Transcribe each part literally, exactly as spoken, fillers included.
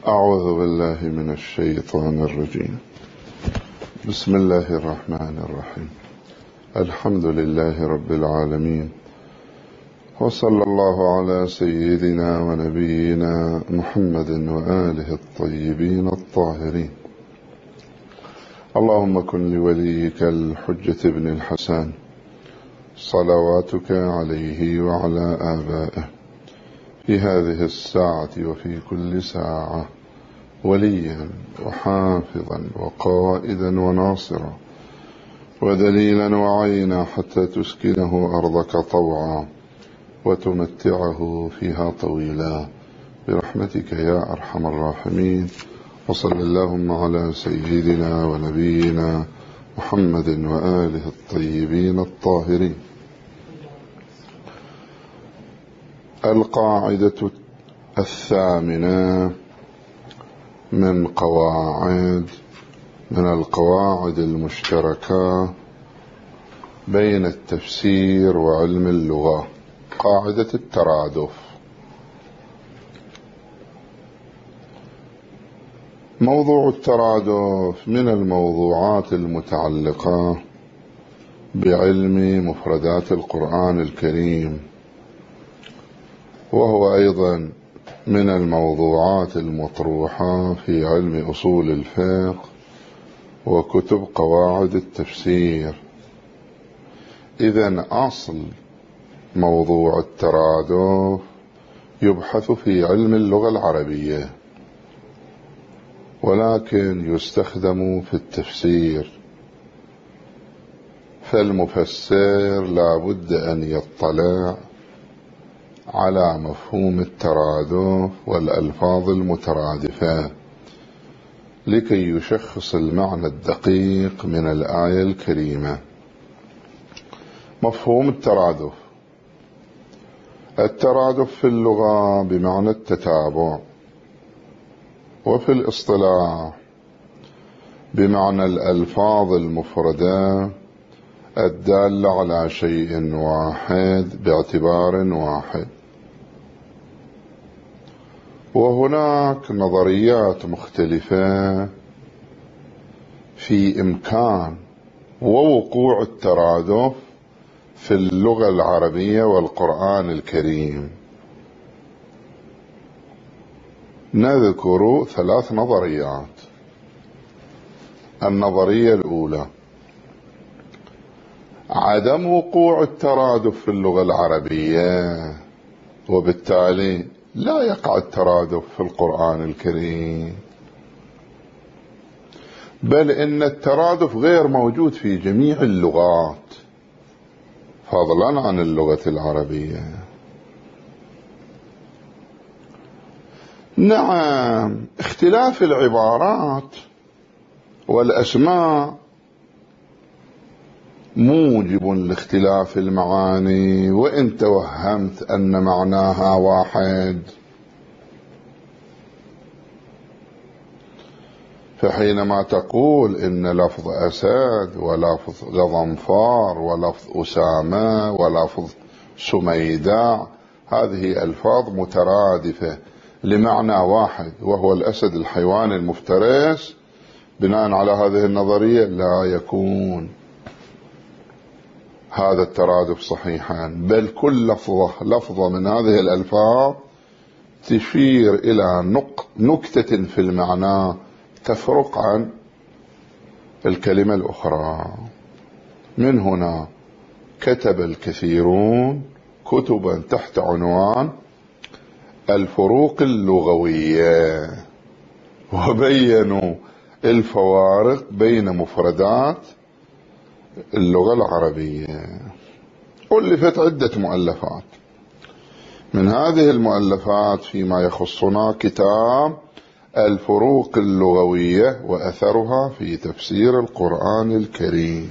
أعوذ بالله من الشيطان الرجيم. بسم الله الرحمن الرحيم. الحمد لله رب العالمين، وصلى الله على سيدنا ونبينا محمد وآله الطيبين الطاهرين. اللهم كن لوليك الحجة بن الحسن صلواتك عليه وعلى آبائه في هذه الساعة وفي كل ساعة وليا وحافظا وقائدا وناصرا ودليلا وعينا، حتى تسكنه أرضك طوعا وتمتعه فيها طويلا برحمتك يا أرحم الراحمين. وصل اللهم على سيدنا ونبينا محمد وآله الطيبين الطاهرين. القاعدة الثامنة من قواعد من القواعد المشتركة بين التفسير وعلم اللغة، قاعدة الترادف. موضوع الترادف من الموضوعات المتعلقة بعلم مفردات القرآن الكريم، وهو أيضا من الموضوعات المطروحة في علم أصول الفقه وكتب قواعد التفسير. إذن أصل موضوع الترادف يبحث في علم اللغة العربية، ولكن يستخدم في التفسير، فالمفسر لا بد أن يطلع على مفهوم الترادف والألفاظ المترادفة لكي يشخص المعنى الدقيق من الآية الكريمة. مفهوم الترادف: الترادف في اللغة بمعنى التتابع، وفي الاصطلاح بمعنى الألفاظ المفردة الدالة على شيء واحد باعتبار واحد. وهناك نظريات مختلفة في إمكان ووقوع الترادف في اللغة العربية والقرآن الكريم. نذكر ثلاث نظريات. النظرية الأولى: عدم وقوع الترادف في اللغة العربية، وبالتالي لا يقع الترادف في القرآن الكريم، بل إن الترادف غير موجود في جميع اللغات فضلا عن اللغة العربية. نعم، اختلاف العبارات والأسماء موجب لاختلاف المعاني، وإن توهمت أن معناها واحد. فحينما تقول إن لفظ أسد ولفظ غضنفار ولفظ أسامة ولفظ سميدع، هذه ألفاظ مترادفة لمعنى واحد وهو الأسد الحيوان المفترس، بناء على هذه النظرية لا يكون هذا الترادف صحيحا، بل كل لفظة لفظة من هذه الألفاظ تشير إلى نكتة في المعنى تفرق عن الكلمة الأخرى. من هنا كتب الكثيرون كتبا تحت عنوان الفروق اللغوية، وبينوا الفوارق بين مفردات اللغة العربية. ألفت عدة مؤلفات. من هذه المؤلفات فيما يخصنا كتاب الفروق اللغوية وأثرها في تفسير القرآن الكريم.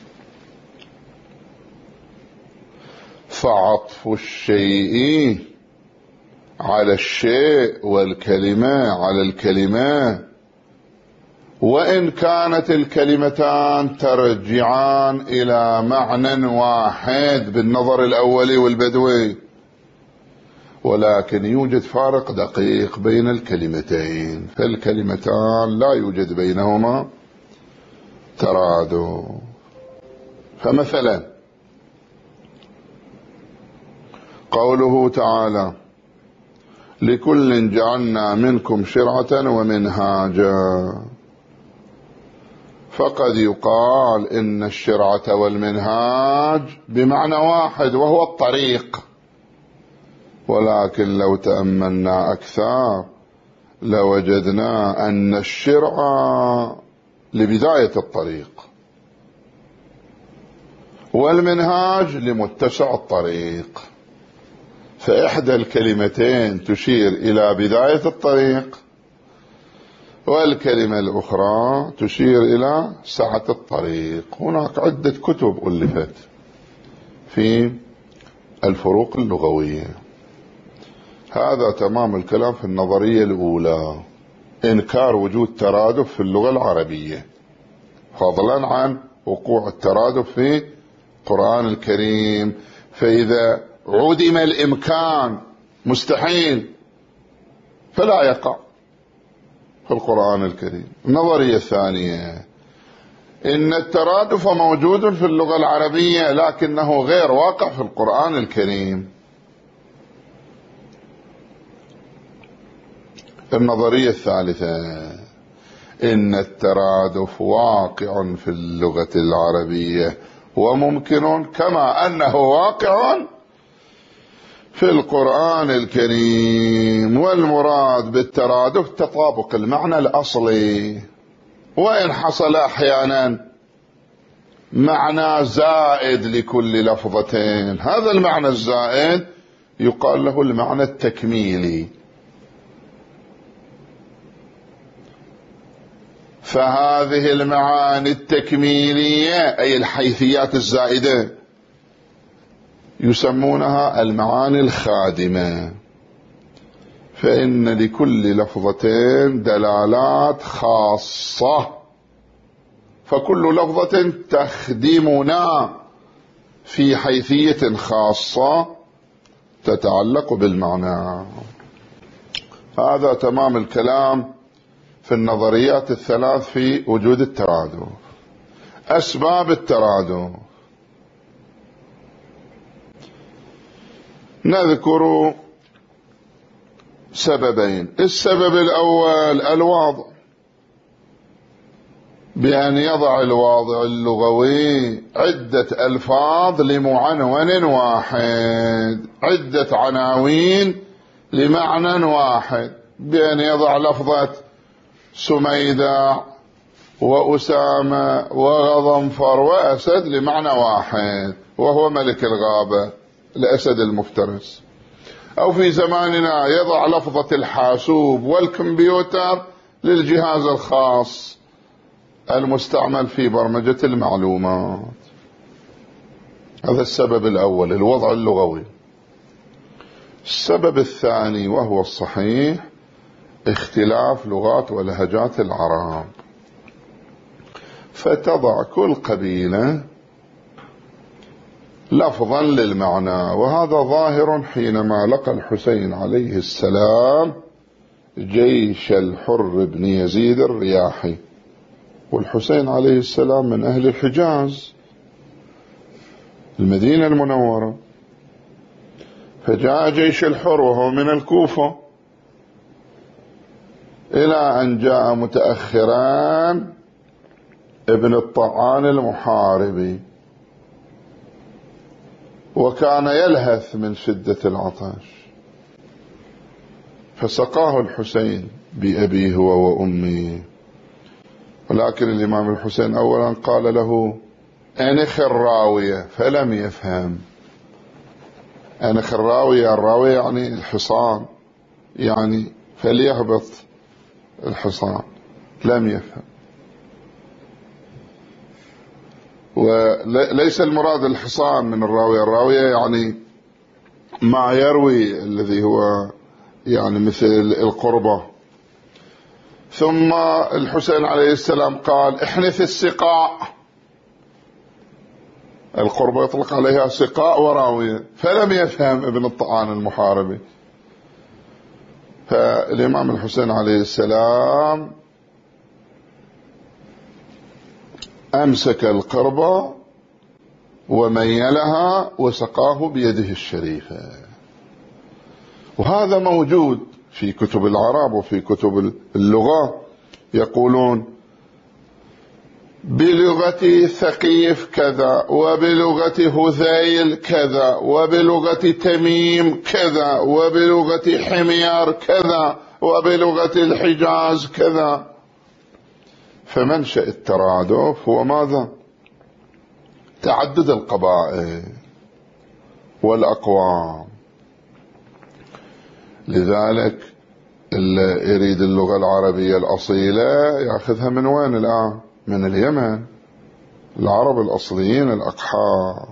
فعطف الشيء على الشيء والكلمة على الكلمة، وإن كانت الكلمتان ترجعان إلى معنى واحد بالنظر الأولي والبدوي، ولكن يوجد فارق دقيق بين الكلمتين، فالكلمتان لا يوجد بينهما ترادف. فمثلا قوله تعالى لكل جعلنا منكم شرعة ومنهاجا، فقد يقال إن الشرعة والمنهاج بمعنى واحد وهو الطريق، ولكن لو تأملنا أكثر لوجدنا أن الشرع لبداية الطريق والمنهاج لمتسع الطريق، فإحدى الكلمتين تشير إلى بداية الطريق والكلمة الأخرى تشير إلى سعة الطريق. هناك عدة كتب ألفت في الفروق اللغوية. هذا تمام الكلام في النظرية الأولى، إنكار وجود ترادف في اللغة العربية، فضلا عن وقوع الترادف في القرآن الكريم. فإذا عدم الإمكان مستحيل فلا يقع في القرآن الكريم. النظرية الثانية إن الترادف موجود في اللغة العربية لكنه غير واقع في القرآن الكريم. النظرية الثالثة إن الترادف واقع في اللغة العربية وممكن كما أنه واقع في القرآن الكريم، والمراد بالترادف تطابق المعنى الأصلي، وإن حصل أحيانا معنى زائد لكل لفظتين، هذا المعنى الزائد يقال له المعنى التكميلي. فهذه المعاني التكميلية أي الحيثيات الزائدة يسمونها المعاني الخادمة، فإن لكل لفظتين دلالات خاصة، فكل لفظة تخدمنا في حيثية خاصة تتعلق بالمعنى. هذا تمام الكلام في النظريات الثلاث في وجود الترادف. أسباب الترادف نذكر سببين. السبب الأول الواضع، بأن يضع الواضع اللغوي عدة ألفاظ لمعنون واحد، عدة عناوين لمعنى واحد، بأن يضع لفظة سميدة وأسامة وغضنفر وأسد لمعنى واحد وهو ملك الغابة الأسد المفترس، أو في زماننا يضع لفظة الحاسوب والكمبيوتر للجهاز الخاص المستعمل في برمجة المعلومات. هذا السبب الأول الوضع اللغوي. السبب الثاني وهو الصحيح اختلاف لغات ولهجات العرب، فتضع كل قبيلة لفظا للمعنى، وهذا ظاهر حينما لقى الحسين عليه السلام جيش الحر بن يزيد الرياحي، والحسين عليه السلام من أهل الحجاز المدينة المنورة، فجاء جيش الحر وهو من الكوفة، إلى أن جاء متأخران ابن الطعان المحاربي، وكان يلهث من شدة العطش، فسقاه الحسين بأبيه هو وأمي. ولكن الإمام الحسين أولا قال له أنخ الراوية، فلم يفهم. أنخ الراوية، الراوية يعني الحصان، يعني فليهبط الحصان، لم يفهم. وليس المراد الحصان من الراوية، الراوية يعني ما يروي الذي هو يعني مثل القربة. ثم الحسين عليه السلام قال احنث السقاء، القربة يطلق عليها سقاء وراوية، فلم يفهم ابن الطعان المحاربي، فالإمام الحسين عليه السلام أمسك القربة وميلها وسقاه بيده الشريفة، وهذا موجود في كتب العرب وفي كتب اللغة. يقولون بلغة ثقيف كذا، وبلغة هذيل كذا، وبلغة تميم كذا، وبلغة حميار كذا، وبلغة الحجاز كذا. فمنشأ الترادف هو ماذا؟ تعدد القبائل والأقوام. لذلك اللي يريد اللغة العربية الأصيلة يأخذها من وين الآن؟ من اليمن، العرب الأصليين الأقحار.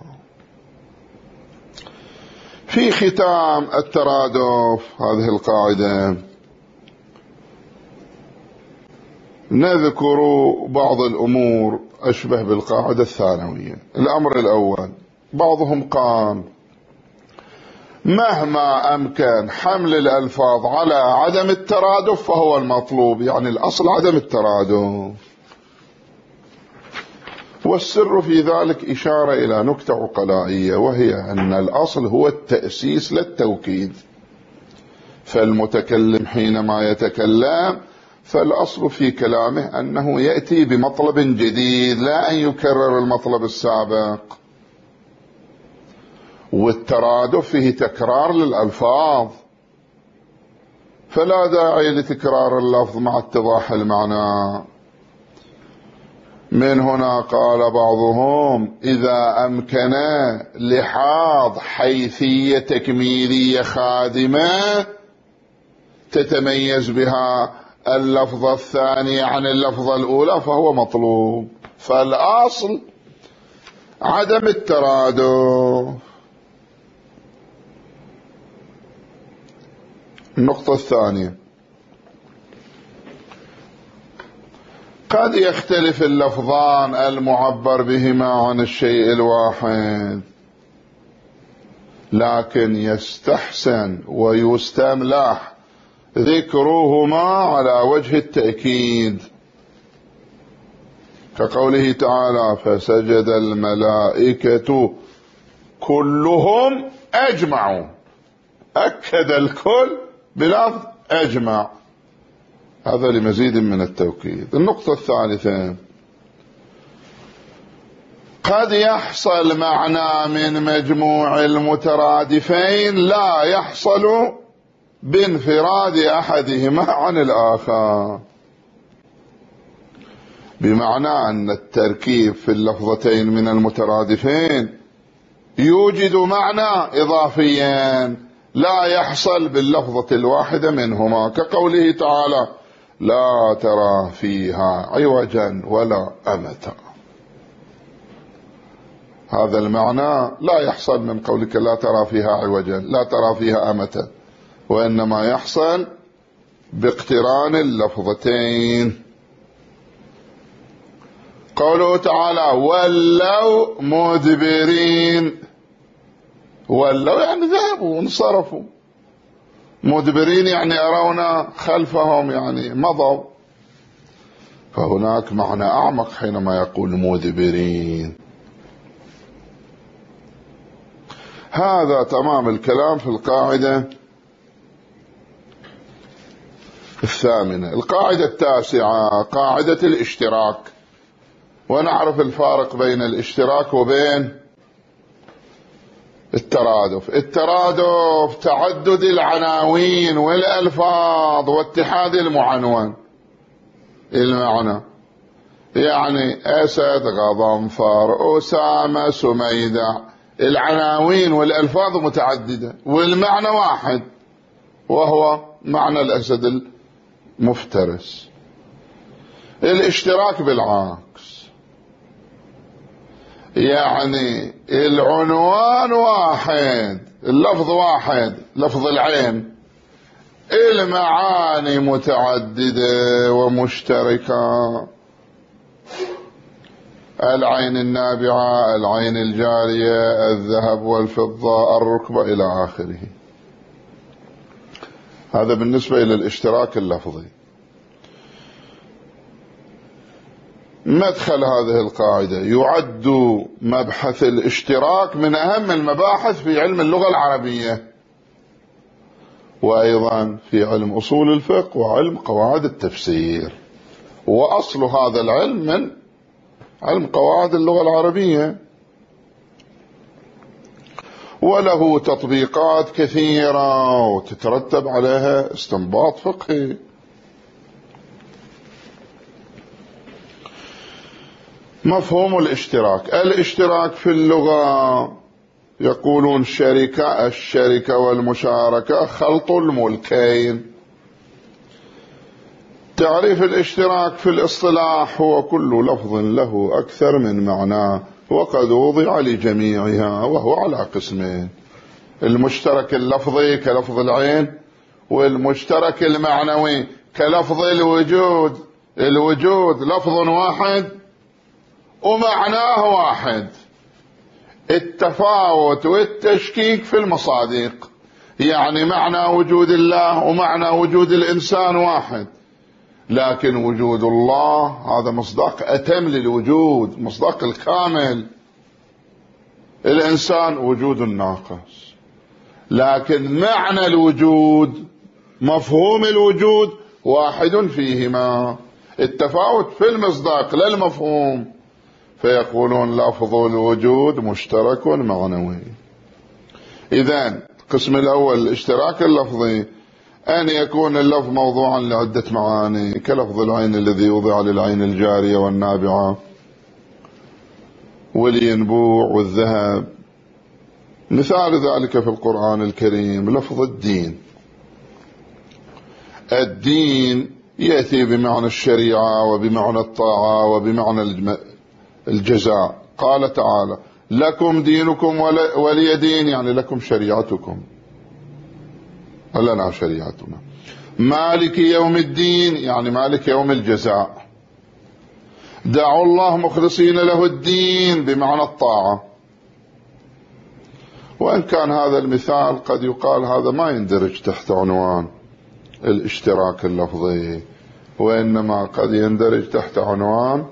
في ختام الترادف هذه القاعدة نذكر بعض الأمور أشبه بالقاعدة الثانوية. الأمر الأول، بعضهم قال مهما أمكن حمل الألفاظ على عدم الترادف فهو المطلوب، يعني الأصل عدم الترادف. والسر في ذلك إشارة إلى نكتة عقلائية، وهي أن الأصل هو التأسيس للتوكيد. فالمتكلم حينما يتكلم فالأصل في كلامه أنه يأتي بمطلب جديد، لا أن يكرر المطلب السابق. والترادف فيه تكرار للألفاظ، فلا داعي لتكرار اللفظ مع اتضاح المعنى. من هنا قال بعضهم إذا أمكن لحاظ حيثية تكميلية خادمة تتميز بها اللفظة الثانية عن اللفظة الأولى فهو مطلوب. فالأصل عدم الترادف. النقطة الثانية، قد يختلف اللفظان المعبر بهما عن الشيء الواحد، لكن يستحسن ويستملح ذكرهما على وجه التأكيد، كقوله تعالى فسجد الملائكة كلهم أجمعوا، أكد الكل بلفظ أجمع، هذا لمزيد من التوكيد. النقطة الثالثة، قد يحصل معنى من مجموع المترادفين لا يحصل بانفراد أحدهما عن الآخر، بمعنى أن التركيب في اللفظتين من المترادفين يوجد معنى إضافيا لا يحصل باللفظة الواحدة منهما، كقوله تعالى لا ترى فيها عوجا ولا أمتا. هذا المعنى لا يحصل من قولك لا ترى فيها عوجا، لا ترى فيها أمتا، وإنما يحصل باقتران اللفظتين. قوله تعالى ولوا مدبرين، ولوا يعني ذهبوا وانصرفوا، مدبرين يعني أرون خلفهم يعني مضوا، فهناك معنى أعمق حينما يقول مدبرين. هذا تمام الكلام في القاعدة الثامنة. القاعدة التاسعة قاعدة الاشتراك، ونعرف الفارق بين الاشتراك وبين الترادف. الترادف تعدد العناوين والألفاظ واتحاد المعنون المعنى، يعني أسد غضنفر أسامة سميدة، العناوين والألفاظ متعددة والمعنى واحد وهو معنى الأسد المفترس. الاشتراك بالعكس، يعني العنوان واحد، اللفظ واحد، لفظ العين، المعاني متعددة ومشتركة، العين النابعة، العين الجارية، الذهب والفضة، الركبة إلى آخره. هذا بالنسبة إلى الاشتراك اللفظي. مدخل هذه القاعدة: يعد مبحث الاشتراك من أهم المباحث في علم اللغة العربية، وأيضا في علم أصول الفقه وعلم قواعد التفسير، وأصل هذا العلم من علم قواعد اللغة العربية، وله تطبيقات كثيرة وتترتب عليها استنباط فقهي. مفهوم الاشتراك: الاشتراك في اللغة يقولون شركة الشركة والمشاركة خلط الملكين. تعريف الاشتراك في الاصطلاح: هو كل لفظ له أكثر من معنى وقد وضع لجميعها، وهو على قسمين: المشترك اللفظي كلفظ العين، والمشترك المعنوي كلفظ الوجود. الوجود لفظ واحد ومعناه واحد. التفاوت والتشكيك في المصادق، يعني معنى وجود الله ومعنى وجود الإنسان واحد، لكن وجود الله هذا مصداق أتم للوجود، مصداق الكامل. الإنسان وجود ناقص، لكن معنى الوجود مفهوم الوجود واحد فيهما. التفاوت في المصداق لا المفهوم، فيقولون لفظ الوجود مشترك معنوي. إذن القسم الأول الاشتراك اللفظي: أن يكون اللفظ موضوعا لعدة معاني، كلفظ العين الذي وضع للعين الجارية والنابعة والينبوع والذهب. مثال ذلك في القرآن الكريم لفظ الدين. الدين يأتي بمعنى الشريعة وبمعنى الطاعة وبمعنى الجزاء. قال تعالى: لكم دينكم ولي دين، يعني لكم شريعتكم ولنا شريعتنا. مالك يوم الدين، يعني مالك يوم الجزاء. دعوا الله مخلصين له الدين، بمعنى الطاعة. وإن كان هذا المثال قد يقال هذا ما يندرج تحت عنوان الاشتراك اللفظي، وإنما قد يندرج تحت عنوان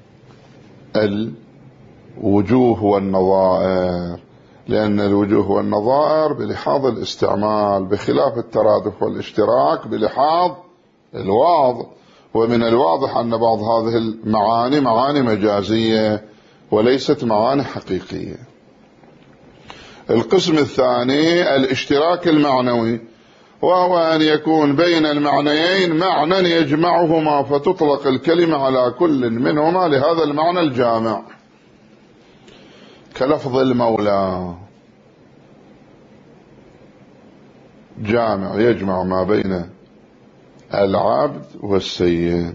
الوجوه والنظائر، لأن الوجوه والنظائر بلحاظ الاستعمال، بخلاف الترادف والاشتراك بلحاظ الواضح. ومن الواضح أن بعض هذه المعاني معاني مجازية وليست معاني حقيقية. القسم الثاني الاشتراك المعنوي، وهو أن يكون بين المعنيين معنى يجمعهما، فتطلق الكلمة على كل منهما لهذا المعنى الجامع، كلفظ المولى، جامع يجمع ما بين العبد والسيد.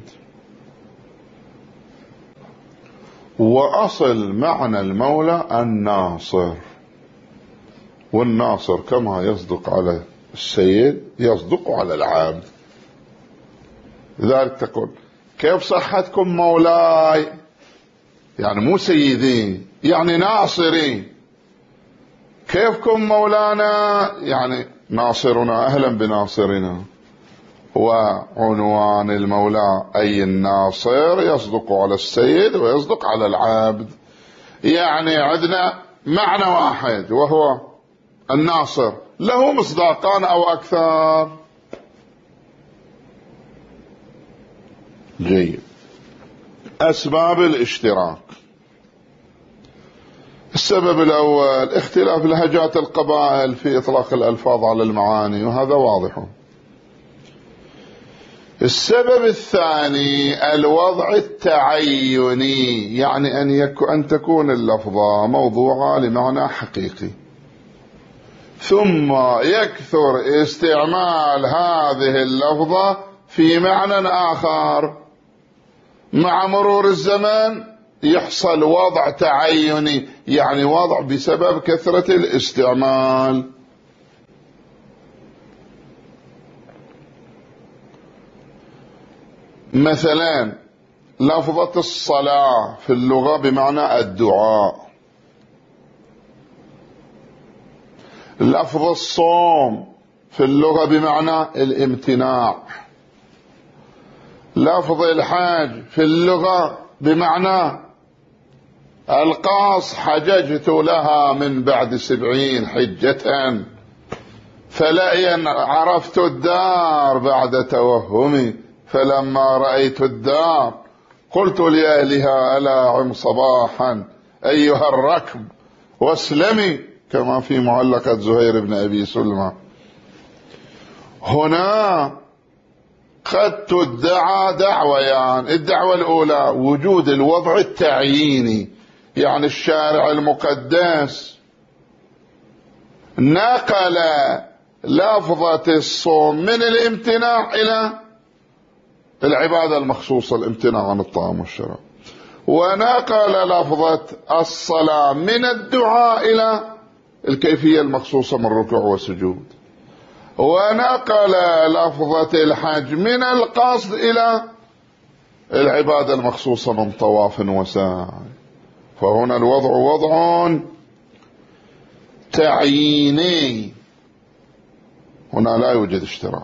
وأصل معنى المولى الناصر، والناصر كما يصدق على السيد يصدق على العبد. لذلك تقول: كيف صحتكم مولاي، يعني مو سيدي، يعني ناصري. كيفكم مولانا، يعني ناصرنا، أهلا بناصرنا. وعنوان المولى أي الناصر يصدق على السيد ويصدق على العبد، يعني عندنا معنى واحد وهو الناصر، له مصداقان أو أكثر. جيد. أسباب الاشتراك: السبب الأول اختلاف لهجات القبائل في إطلاق الألفاظ على المعاني، وهذا واضح. السبب الثاني الوضع التعيني، يعني أن, يكون أن تكون اللفظة موضوعة لمعنى حقيقي، ثم يكثر استعمال هذه اللفظة في معنى آخر. مع مرور الزمن يحصل وضع تعيني، يعني وضع بسبب كثرة الاستعمال. مثلا لفظة الصلاة في اللغة بمعنى الدعاء، لفظ الصوم في اللغة بمعنى الامتناع. لفظ الحاج في اللغة بمعنى القاص، حججت لها من بعد سبعين حجة فلئن عرفت الدار بعد توهمي، فلما رأيت الدار قلت لأهلها ألا عم صباحا أيها الركب واسلمي، كما في معلقة زهير بن أبي سلمى. هنا قد تدعى دعويان. الدعوة الأولى وجود الوضع التعييني، يعني الشارع المقدس نقل لفظة الصوم من الامتناع إلى العبادة المخصوصة، الامتناع عن الطعام والشراب، ونقل لفظة الصلاة من الدعاء إلى الكيفية المخصوصة من ركوع وسجود، ونقل لفظة الحج من القصد إلى العبادة المخصوصة من طواف وسعي. فهنا الوضع وضع تعييني، هنا لا يوجد اشتراك.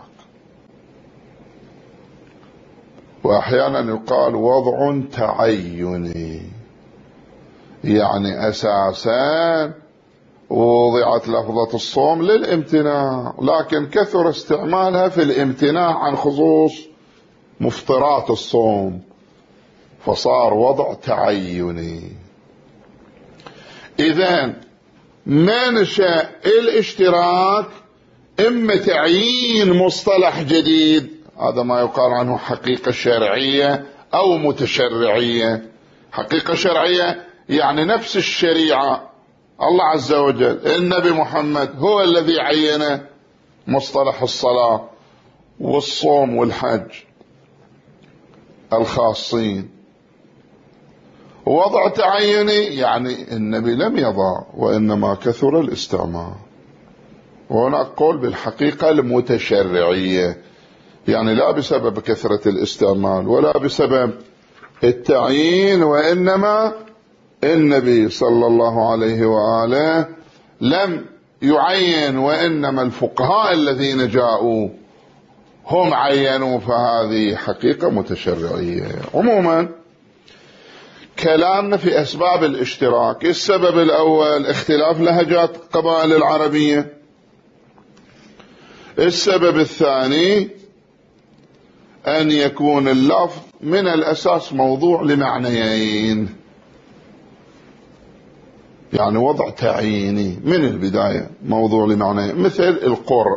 وأحيانا يقال وضع تعيني، يعني أساسا وضعت لفظة الصوم للامتناع، لكن كثر استعمالها في الامتناع عن خصوص مفطرات الصوم، فصار وضع تعيني. إذن منشأ الاشتراك إما تعيين مصطلح جديد، هذا ما يقال عنه حقيقة شرعية أو متشرعية. حقيقة شرعية يعني نفس الشريعة، الله عز وجل النبي محمد هو الذي عين مصطلح الصلاة والصوم والحج الخاصين. وضع تعيني يعني النبي لم يضع، وإنما كثر الاستعمال. وهناك قول بالحقيقة المتشرعية، يعني لا بسبب كثرة الاستعمال ولا بسبب التعيين، وإنما النبي صلى الله عليه وآله لم يعين، وإنما الفقهاء الذين جاءوا هم عينوا، فهذه حقيقة متشرعية. عموما كلامنا في أسباب الاشتراك. السبب الأول اختلاف لهجات قبائل العربية. السبب الثاني أن يكون اللفظ من الأساس موضوع لمعنيين، يعني وضع تعييني من البداية موضوع لمعنيين، مثل القرء.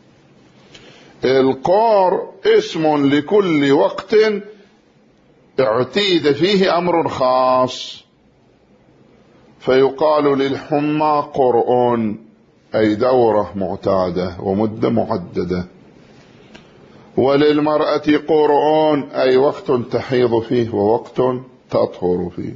القرء اسم لكل وقت اعتيد فيه أمر خاص، فيقال للحمى قرء أي دورة معتادة ومدة محددة، وللمرأة قرء أي وقت تحيض فيه ووقت تطهر فيه.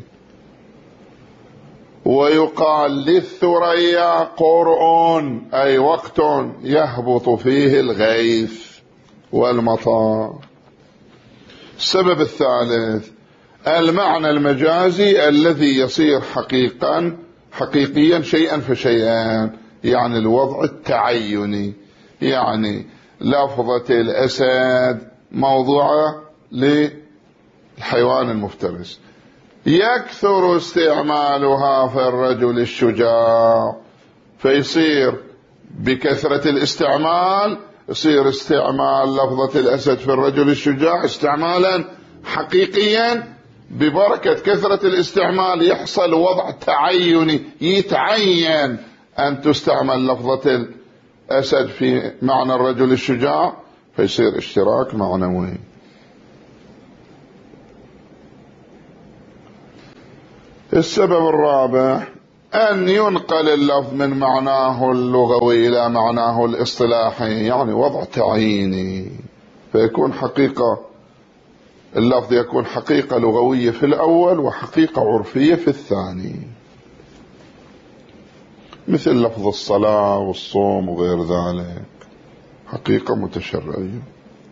ويقال للثريا قرء أي وقت يهبط فيه الغيث والمطر. السبب الثالث المعنى المجازي الذي يصير حقيقا حقيقيا شيئا فشيئا، يعني الوضع التعيني، يعني لفظة الأسد موضوعة للحيوان المفترس، يكثر استعمالها في الرجل الشجاع، فيصير بكثرة الاستعمال يصير استعمال لفظة الأسد في الرجل الشجاع استعمالا حقيقيا. ببركة كثرة الاستعمال يحصل وضع تعيني، يتعين أن تستعمل لفظة الأسد في معنى الرجل الشجاع، فيصير اشتراك معنوي. السبب الرابع أن ينقل اللفظ من معناه اللغوي إلى معناه الاصطلاحي، يعني وضع تعييني، فيكون حقيقة اللفظ يكون حقيقة لغوية في الأول وحقيقة عرفية في الثاني، مثل لفظ الصلاة والصوم وغير ذلك، حقيقة متشرعية.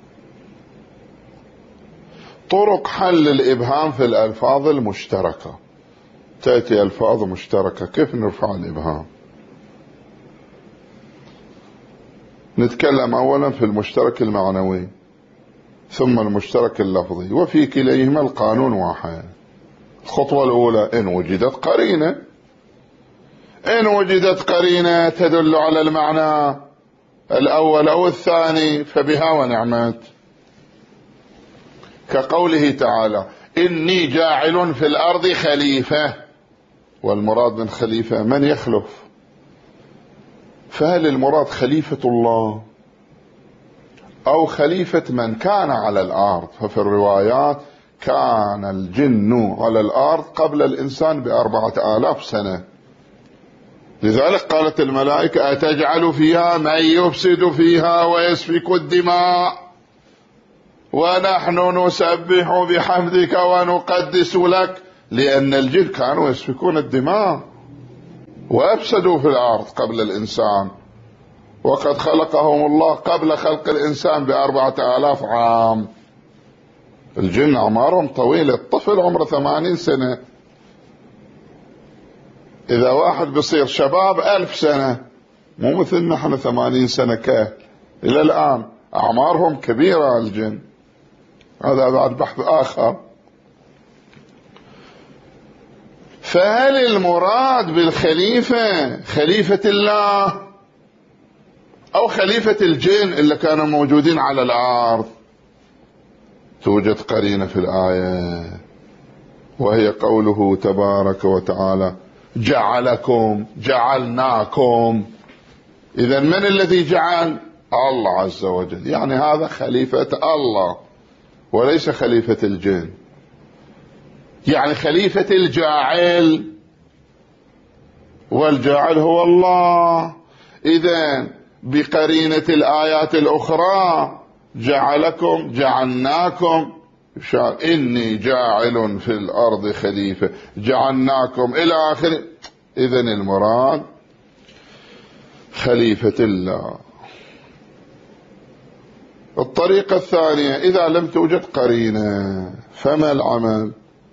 طرق حل الإبهام في الألفاظ المشتركة. تأتي ألفاظ مشتركة، كيف نرفع الإبهام؟ نتكلم أولا في المشترك المعنوي ثم المشترك اللفظي، وفي كليهما القانون واحد. الخطوة الأولى إن وجدت قرينة، إن وجدت قرينة تدل على المعنى الأول أو الثاني فبها ونعمت، كقوله تعالى إني جاعل في الأرض خليفة، والمراد من خليفة من يخلف، فهل المراد خليفة الله أو خليفة من كان على الأرض؟ ففي الروايات كان الجن على الأرض قبل الإنسان بأربعة آلاف سنة، لذلك قالت الملائكة أتجعل فيها من يفسد فيها ويسفك الدماء ونحن نسبح بحمدك ونقدس لك، لأن الجن كانوا يسفكون الدماء وأفسدوا في الأرض قبل الإنسان، وقد خلقهم الله قبل خلق الإنسان بأربعة آلاف عام. الجن أعمارهم طويلة، الطفل عمره ثمانين سنة، إذا واحد بصير شباب ألف سنة، مو مثل نحن ثمانين سنة كه إلى الآن، أعمارهم كبيرة الجن، هذا بعد بحث آخر. فهل المراد بالخليفة خليفة الله أو خليفة الجن اللي كانوا موجودين على الأرض؟ توجد قرينة في الآية وهي قوله تبارك وتعالى جعلكم جعلناكم. إذن من الذي جعل؟ الله عز وجل، يعني هذا خليفة الله وليس خليفة الجن، يعني خليفة الجاعل، والجاعل هو الله. إذن بقرينة الآيات الأخرى جعلكم جعلناكم، إني جاعل في الأرض خليفة، جعلناكم إلى آخر. إذن المراد خليفة الله. الطريقة الثانية إذا لم توجد قرينة فما العمل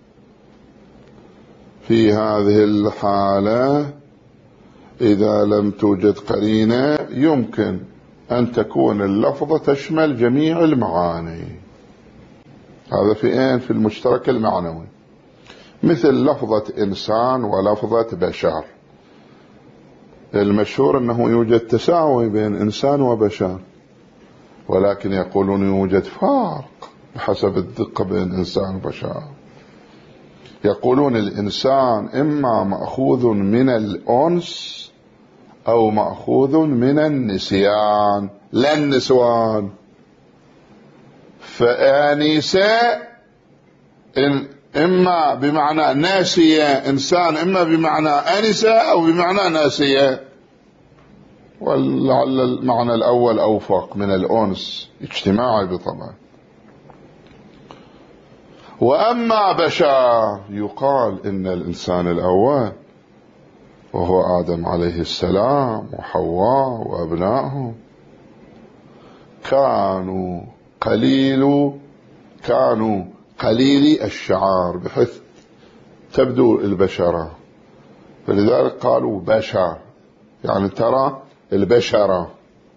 في هذه الحالة؟ إذا لم توجد قرينة يمكن أن تكون اللفظة تشمل جميع المعاني. هذا في أين؟ في المشترك المعنوي، مثل لفظة إنسان ولفظة بشر. المشهور أنه يوجد تساوي بين إنسان وبشر، ولكن يقولون يوجد فرق بحسب الدقة بين إنسان وبشر. يقولون الإنسان إما مأخوذ من الأنس أو مأخوذ من النسيان، لا النسوان. فآنسة إما بمعنى ناسية إنسان، إما بمعنى أنسة أو بمعنى ناسية، ولعل المعنى الأول أوفق من الأنس، اجتماعي بطبع. وأما بشر يقال إن الإنسان الأول وهو آدم عليه السلام وحواء وأبنائه كانوا قليل كانوا قليلي الشعر بحيث تبدو البشرة، فلذلك قالوا بشر، يعني ترى البشرة،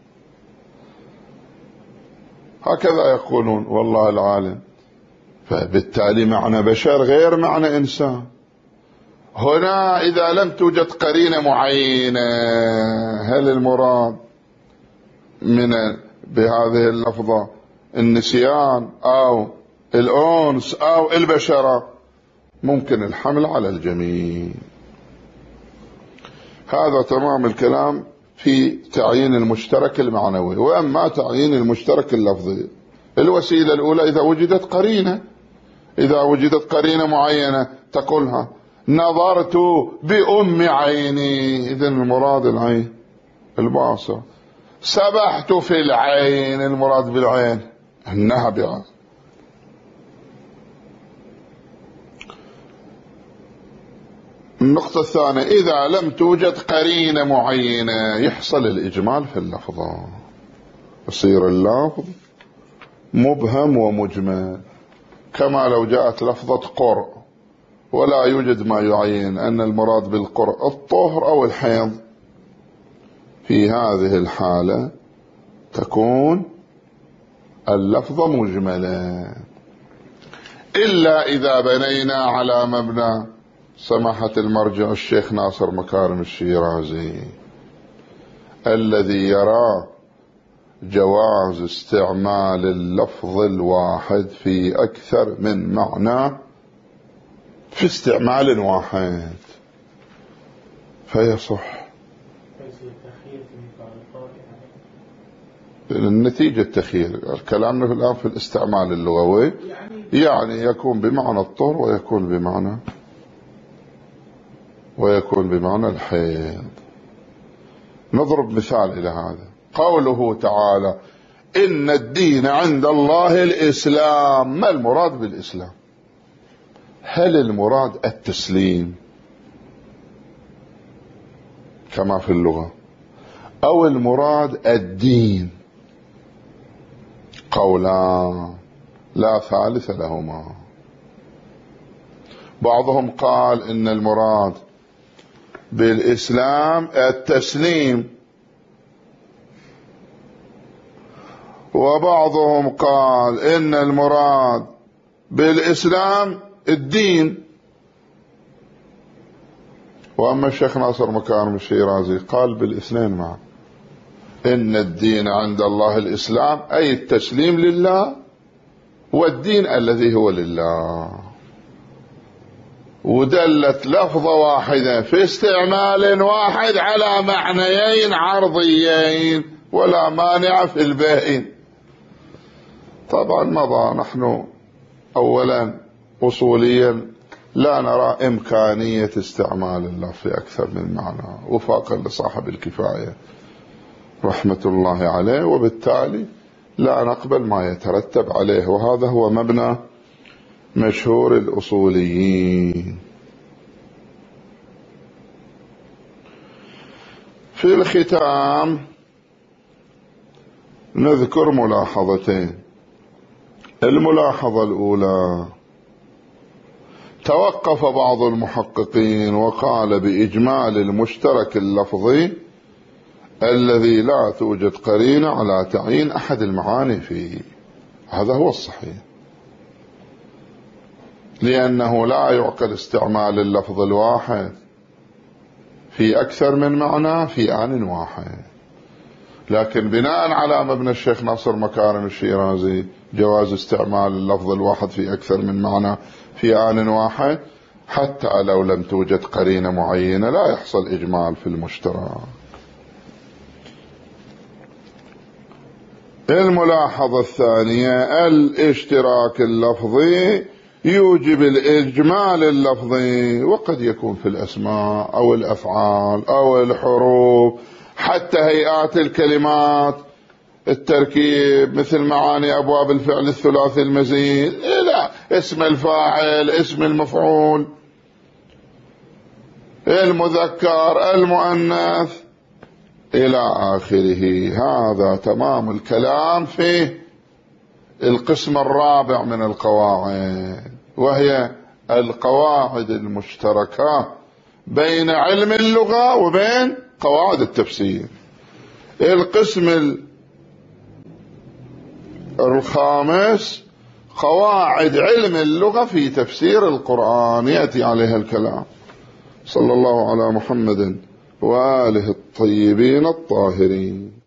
هكذا يقولون والله العالم. فبالتالي معنى بشر غير معنى إنسان. هنا إذا لم توجد قرينة معينة، هل المراد من بهذه اللفظة النسيان أو الأنس أو البشرة؟ ممكن الحمل على الجميع. هذا تمام الكلام في تعيين المشترك المعنوي. وأما تعيين المشترك اللفظي، الوسيلة الأولى إذا وجدت قرينة، إذا وجدت قرينة معينة تقولها نظرت بأم عيني، إذن المراد العين الباصة. سبحت في العين، المراد بالعين النابعة. النقطة الثانية إذا لم توجد قرينة معينة يحصل الإجمال في اللفظة، يصير اللفظ مبهم ومجمل، كما لو جاءت لفظة قرء ولا يوجد ما يعين أن المراد بالقرء الطهر أو الحيض. في هذه الحالة تكون اللفظة مجملة، إلا إذا بنينا على مبنى سماحة المرجع الشيخ ناصر مكارم الشيرازي الذي يرى جواز استعمال اللفظ الواحد في أكثر من معنى في استعمال واحد فيصح. النتيجة التخيير، كلامنا في الآن في الاستعمال اللغوي، يعني يكون بمعنى الطهر ويكون بمعنى ويكون بمعنى الحيض. نضرب مثال إلى هذا، قوله تعالى إن الدين عند الله الإسلام. ما المراد بالإسلام؟ هل المراد التسليم كما في اللغة، أو المراد الدين؟ قولان لا ثالث لهما. بعضهم قال إن المراد بالإسلام التسليم، وبعضهم قال إن المراد بالإسلام الدين. وأما الشيخ ناصر مكارم الشيرازي قال بالاثنين معا، إن الدين عند الله الإسلام أي التسليم لله، والدين الذي هو لله. ودلت لفظة واحدة في استعمال واحد على معنيين عرضيين ولا مانع في الباقين. طبعا مضى. نحن أولا أصوليا لا نرى إمكانية استعمال اللفظ في أكثر من معنى، وفاقا لصاحب الكفاية رحمة الله عليه، وبالتالي لا نقبل ما يترتب عليه، وهذا هو مبنى مشهور الأصوليين. في الختام نذكر ملاحظتين. الملاحظة الأولى، توقف بعض المحققين وقال بإجمال المشترك اللفظي الذي لا توجد قرينة على تعيين أحد المعاني فيه. هذا هو الصحيح، لأنه لا يعقل استعمال اللفظ الواحد في أكثر من معنى في آن واحد. لكن بناء على مبنى الشيخ ناصر مكارم الشيرازي جواز استعمال اللفظ الواحد في أكثر من معنى في آن واحد، حتى لو لم توجد قرينة معينة لا يحصل إجمال في المشترك. الملاحظة الثانية، الاشتراك اللفظي يوجب الإجمال اللفظي، وقد يكون في الأسماء أو الأفعال أو الحروف، حتى هيئات الكلمات، التركيب، مثل معاني أبواب الفعل الثلاثي المزيد، إلى اسم الفاعل، اسم المفعول، المذكر، المؤنث، إلى آخره. هذا تمام الكلام في القسم الرابع من القواعد، وهي القواعد المشتركة بين علم اللغة وبين قواعد التفسير. القسم الخامس قواعد علم اللغة في تفسير القرآن، يأتي عليها الكلام. صلى الله على محمد وآله الطيبين الطاهرين.